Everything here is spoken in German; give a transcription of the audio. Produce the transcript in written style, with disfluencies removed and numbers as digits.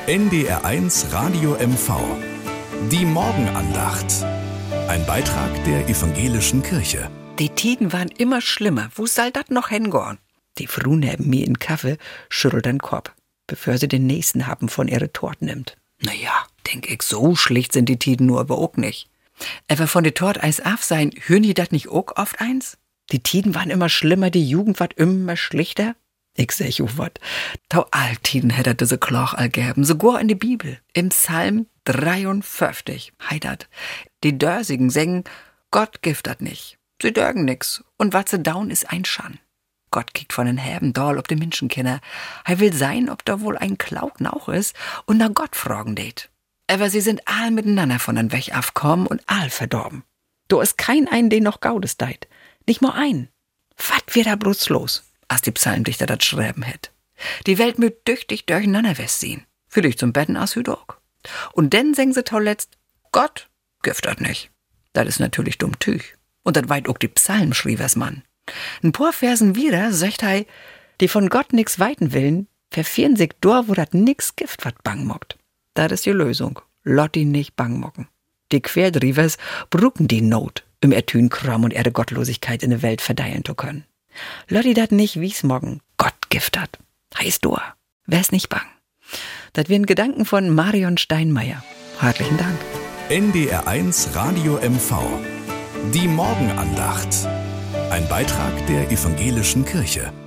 NDR1 Radio MV. Die Morgenandacht. Ein Beitrag der evangelischen Kirche. Die Tiden waren immer schlimmer. Wo soll das noch hingehen? Die Frau neben mir in Kaffee schüttelt den Kopf, bevor sie den nächsten Happen von ihre Torte nimmt. Naja, denk ich, so schlicht sind die Tiden nur aber auch nicht. Aber von der Tort eis af sein, hören die dat nicht auch oft eins? Die Tiden waren immer schlimmer, die Jugend ward immer schlichter. Ich sech auch wat. Tau Altiden hätte diese Kloch all gäben, sogar in die Bibel. Im Psalm 53 heidat. Die Dörsigen sägen, Gott gift dat nicht. Sie dörgen nix. Und wat se daun is ein Schan. Gott kiekt von den Häben doll ob de Menschenkinder. Er will sein, ob da wohl ein Klauk nauch is und nach Gott fragen det. Aber sie sind all miteinander von den Weg afkommen und all verdorben. Do is kein ein, den noch Gaudes deit. Nicht nur ein. Wat wird da bloß los? Als die Psalmdichter dat schreiben hätt. Die Welt müd düchtig durcheinander west sehen. Vielleicht zum Betten as Hüdog. Und denn sägen sie toletzt, Gott gift dat nicht. Dat is natürlich dumm Tüch. Und dat weit auch die Psalmschrieversmann. Ein paar Versen wieder sagt die von Gott nix weiten willen, verfieren sich dor, wo dat nix gift wat bang mockt. Dat is die Lösung. Lotti nicht bang mocken. Die Querdrievers brucken die Not, Ertünkram und erde Gottlosigkeit in der Welt verdeilen zu können. Lotti dat nicht wie's morgen Gott gift hat. Heißt dor. Wär's nicht bang. Dat wären Gedanken von Marion Steinmeier. Herzlichen Dank. NDR1 Radio MV. Die Morgenandacht. Ein Beitrag der evangelischen Kirche.